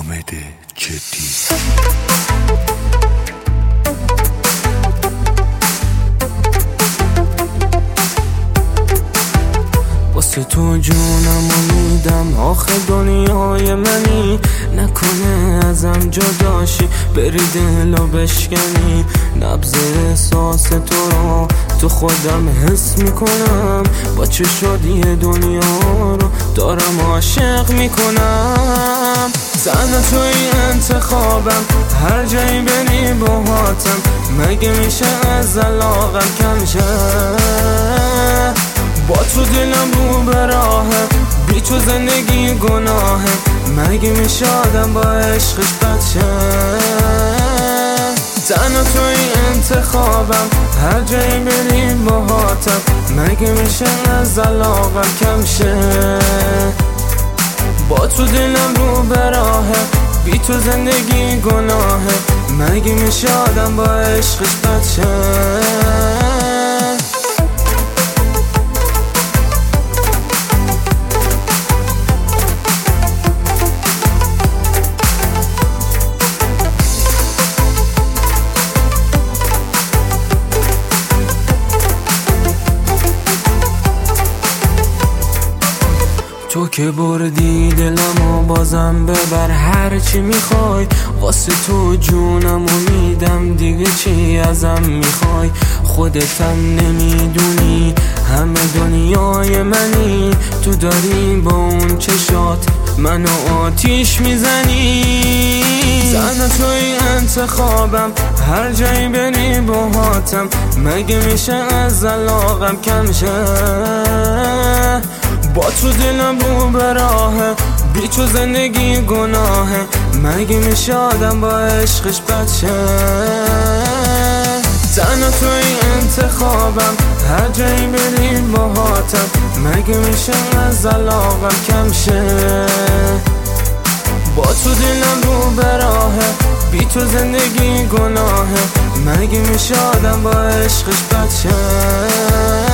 حامد جدی. واسه تو جونمو میدم، آخه دنیای منی، نکنه ازم جداشی، بری دلو بشکنی. نبض احساس تو رو تو خودم حس میکنم، با چه شدی دنیا رو دارم عاشق میکنم. زن توی انتخابم، هر جایی بری باهاتم، مگه میشه از علاقم کم شه؟ با تو دلم رو به راهه، بی تو زندگی گناهه، مگه میشه آدم با عشقش بد شه؟ تنها توی انتخابم، هر جایی بریم باهاتم، مگه میشه از علاقم کم شه؟ با تو دلم رو به راهه، بی تو زندگی گناهه، مگه میشه آدم با عشقش بد شه؟ تو که بردی دلمو بازم ببر، هر چی میخوای واسه تو جونمو میدم، دیگه چی ازم میخوای؟ خودتم نمیدونی همه دنیای منی، تو داری با اون چشات منو آتیش میزنی. زن توی انتخابم، هر جایی بری باهاتم، مگه میشه از علاقم کم شه؟ با تو دلم رو به راهه، بی تو زندگی گناهه، مگه میشه آدم با عشقش بد شه؟ تنها توی انتخابم، هر جایی بریم باهاتم، مگه میشه از علاقم کم شه؟ با تو دلم رو به راهه، بی تو زندگی گناهه، مگه میشه آدم با عشقش بد شه؟